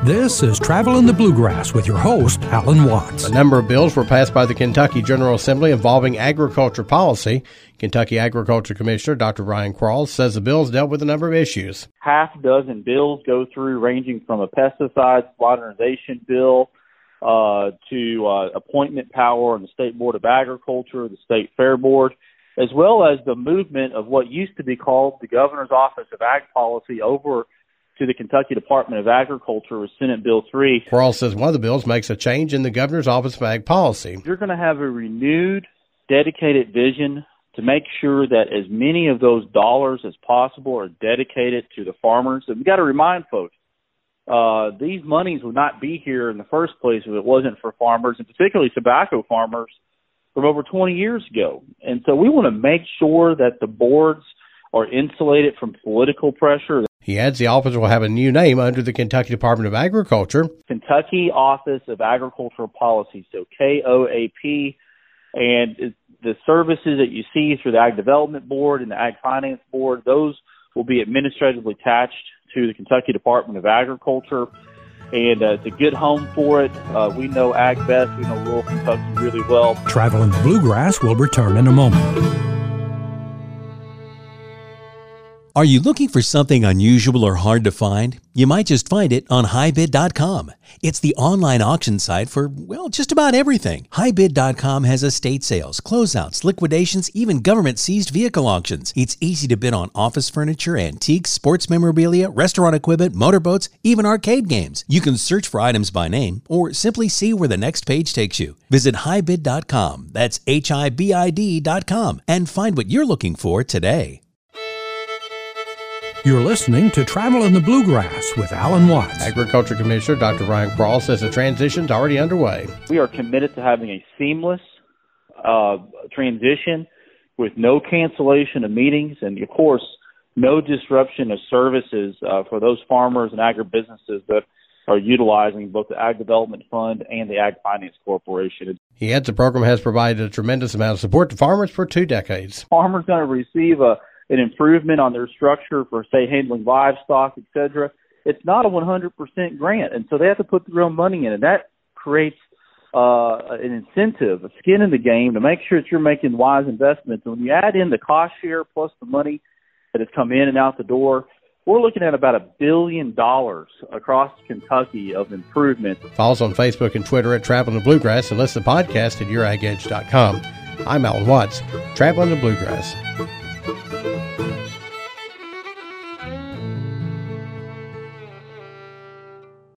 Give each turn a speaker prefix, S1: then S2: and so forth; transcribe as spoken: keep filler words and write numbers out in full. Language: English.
S1: This is Travel in the Bluegrass with your host, Alan Watts.
S2: A number of bills were passed by the Kentucky General Assembly involving agriculture policy. Kentucky Agriculture Commissioner Doctor Ryan Quarles says the bills dealt with a number of issues.
S3: Half dozen bills go through, ranging from a pesticides modernization bill uh, to uh, appointment power in the State Board of Agriculture, the State Fair Board, as well as the movement of what used to be called the Governor's Office of Ag Policy over to the Kentucky Department of Agriculture with Senate Bill three.
S2: Quarles says one of the bills makes a change in the Governor's Office of Ag Policy.
S3: You're going to have a renewed, dedicated vision to make sure that as many of those dollars as possible are dedicated to the farmers. And we've got to remind folks, uh, these monies would not be here in the first place if it wasn't for farmers, and particularly tobacco farmers, from over twenty years ago. And so we want to make sure that the boards are insulated from political pressure.
S2: He adds the office will have a new name under the Kentucky Department of Agriculture.
S3: Kentucky Office of Agricultural Policy, so K O A P. And the services that you see through the Ag Development Board and the Ag Finance Board, those will be administratively attached to the Kentucky Department of Agriculture. And uh, it's a good home for it. Uh, we know Ag best. We know rural Kentucky really well.
S1: Travel in the Bluegrass will return in a moment.
S4: Are you looking for something unusual or hard to find? You might just find it on Hi Bid dot com. It's the online auction site for, well, just about everything. Hi Bid dot com has estate sales, closeouts, liquidations, even government-seized vehicle auctions. It's easy to bid on office furniture, antiques, sports memorabilia, restaurant equipment, motorboats, even arcade games. You can search for items by name or simply see where the next page takes you. Visit Hi Bid dot com, that's H I B I D dot com, and find what you're looking for today.
S1: You're listening to Travel in the Bluegrass with Alan Watts.
S2: Agriculture Commissioner Doctor Ryan Quarles says the transition's already underway.
S3: We are committed to having a seamless uh, transition with no cancellation of meetings and, of course, no disruption of services uh, for those farmers and agribusinesses that are utilizing both the Ag Development Fund and the Ag Finance Corporation.
S2: He adds the program has provided a tremendous amount of support to farmers for two decades.
S3: Farmers are going to receive a an improvement on their structure for, say, handling livestock, et cetera. It's not a one hundred percent grant, and so they have to put their own money in, and that creates uh, an incentive, a skin in the game to make sure that you're making wise investments. And when you add in the cost share plus the money that has come in and out the door, we're looking at about a billion dollars across Kentucky of improvement.
S2: Follow us on Facebook and Twitter at Traveling the Bluegrass and listen to the podcast at your ag edge dot com. I'm Alan Watts, Traveling the Bluegrass.